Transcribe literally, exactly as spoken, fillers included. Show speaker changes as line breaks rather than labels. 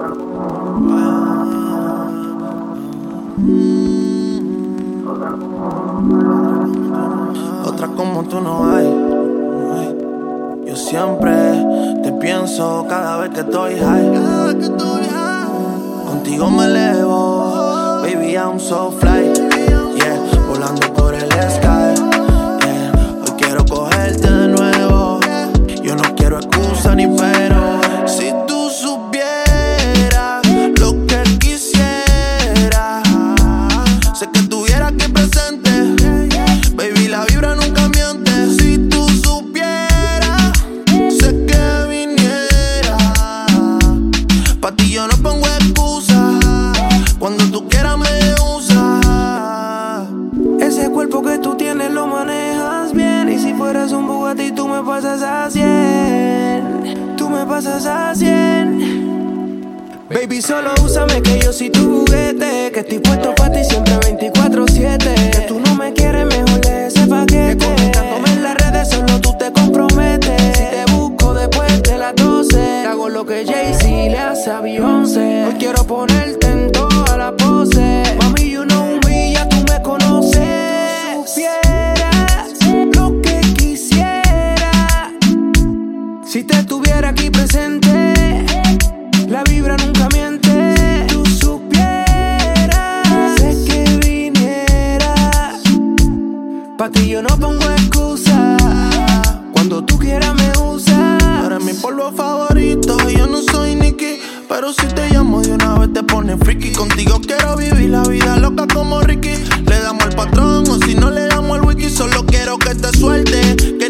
Otra como tú no hay. Yo siempre te pienso cada vez que estoy high. Contigo me elevo, baby, I'm so fly. Yeah, volando por el sky. Yeah, hoy quiero cogerte de nuevo. Yo no quiero excusa ni pero. Si tú supieras lo que quisiera, sé que estuviera aquí presente. Baby, la vibra nunca miente. Si tú supieras, sé que viniera. Pa' ti yo no pongo excusa. Cuando tú quieras me usas.
Ese cuerpo que tú tienes lo manejas bien. Y si fueras un Bugatti tú me pasas a cien. Tú me pasas a cien. Baby, solo úsame que yo soy tu juguete. Que estoy puesto pa' ti siempre veinticuatro siete. Que tú no me quieres, mejor de ese paquete. Que comentándome en las redes solo tú te comprometes. Si te busco después de las doce, hago lo que Jay-Z le hace a Beyoncé. Hoy quiero ponerte en toda la pose. Mami, you know me, ya tú me conoces. Supieras lo que quisiera. Si te estuviera aquí presente, la vibra nunca miente. Si tú supieras, sé que viniera. Pa' ti yo no pongo excusa. Cuando tú quieras me usas.
Tú eres mi polvo favorito. Yo no soy Nicky, pero si te llamo de una vez te pones freaky. Contigo quiero vivir la vida loca como Ricky. Le damos al patrón o si no le damos al wiki. Solo quiero que te suelte.